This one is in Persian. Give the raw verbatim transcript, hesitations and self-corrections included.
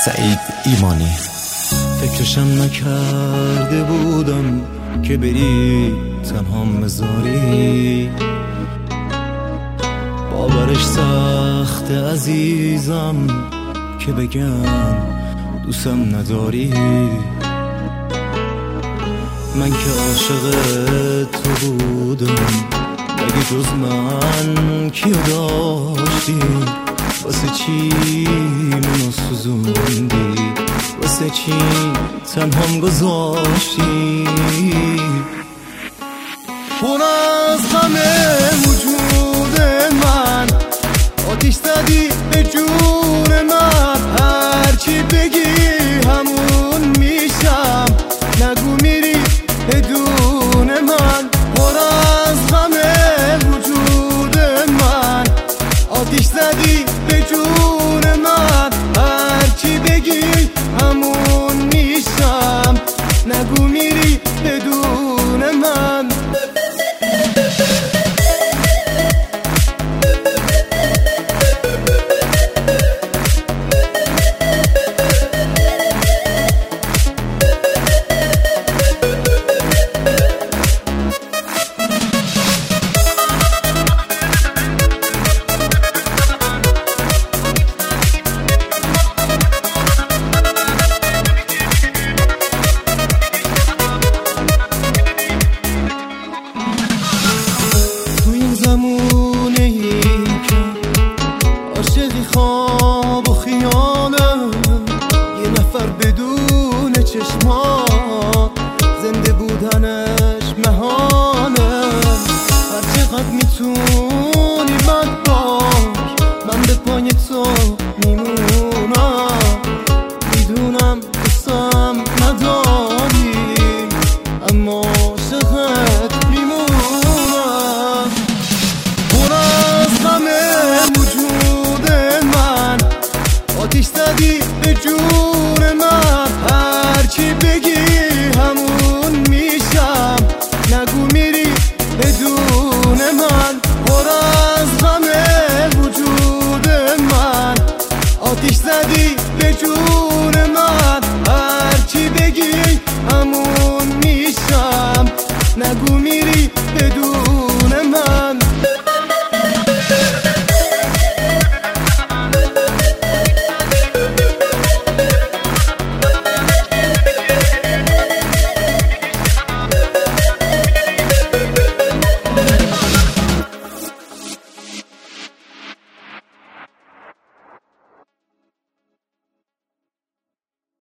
سعید ایمانی. فکرشم نکرده بودم که بری تنها بذاری، باورش سخت عزیزم که بگم دوستم نداری. من که عاشق تو بودم، مگه جز من کیو داشتی؟ واسه چی منو سوزوندی؟ واسه چی تنهام گذاشتی؟ پر از همه وجود من آتیش زدی به جون من، هرچی بگی همون میشم، نگو میری بدون من. پر از همه وجود من آتیش زدی به جون من، هرچی بگی همون میشم، نگو میری بدون من. خواب و خیالم یه نفر بدون چشمات، زنده بودنش محاله. هر چقدر میتونی بد باش، من به پای تو میمونم، میدونم دوستم نداری اما عاشقت میمونم. پر از همه وجود آتیش زدی به جون من، هرچی بگی همون میشم، نگو میری بدون من. پر از همه وجود من آتیش زدی به جون